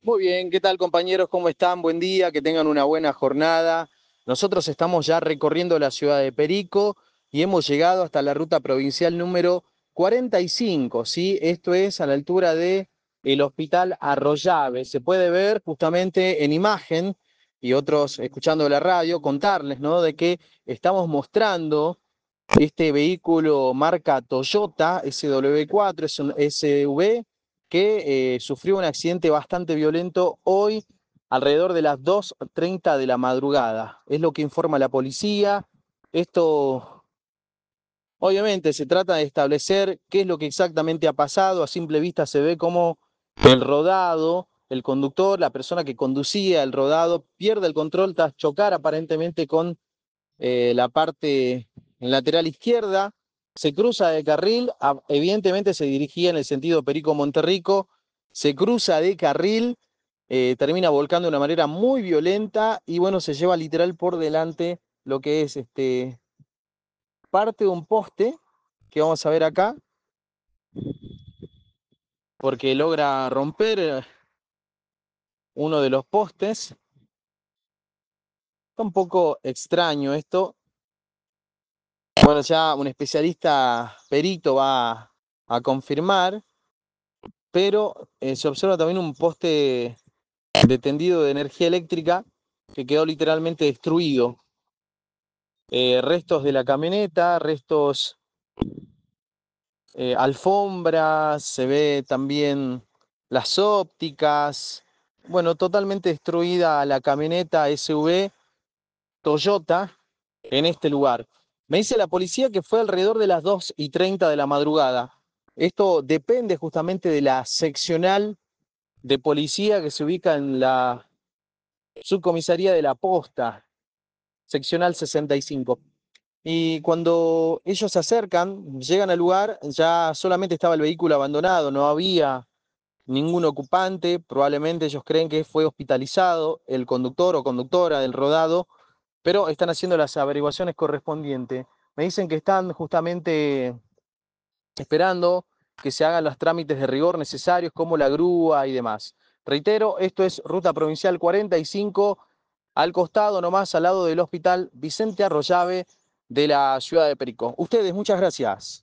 Muy bien, ¿qué tal compañeros? ¿Cómo están? Buen día, que tengan una buena jornada. Nosotros estamos ya recorriendo la ciudad de Perico y hemos llegado hasta la ruta provincial número 45, ¿sí? Esto es a la altura de el Hospital Arroyave. Se puede ver justamente en imagen y otros escuchando la radio, contarles, ¿no? De que estamos mostrando este vehículo marca Toyota SW4, es un SUV que sufrió un accidente bastante violento hoy alrededor de las 2:30 de la madrugada. Es lo que informa la policía. Esto, obviamente, se trata de establecer qué es lo que exactamente ha pasado. A simple vista se ve como el rodado, el conductor, la persona que conducía el rodado, pierde el control tras chocar aparentemente con la parte lateral izquierda, se cruza de carril, evidentemente se dirigía en el sentido Perico-Monterrico, se cruza de carril, termina volcando de una manera muy violenta y bueno, se lleva literal por delante lo que es parte de un poste que vamos a ver acá, porque logra romper uno de los postes. Está un poco extraño esto. Bueno, ya un especialista perito va a confirmar, pero se observa también un poste de tendido de energía eléctrica que quedó literalmente destruido. Restos de la camioneta, restos, alfombras, se ve también las ópticas. Bueno, totalmente destruida la camioneta SUV Toyota en este lugar. Me dice la policía que fue alrededor de las 2:30 de la madrugada. Esto depende justamente de la seccional de policía que se ubica en la subcomisaría de la Posta, seccional 65. Y cuando ellos se acercan, llegan al lugar, ya solamente estaba el vehículo abandonado, no había ningún ocupante, probablemente ellos creen que fue hospitalizado el conductor o conductora del rodado, pero están haciendo las averiguaciones correspondientes. Me dicen que están justamente esperando que se hagan los trámites de rigor necesarios como la grúa y demás. Reitero, esto es Ruta Provincial 45, al costado nomás, al lado del Hospital Vicente Arroyave de la ciudad de Perico. Ustedes, muchas gracias.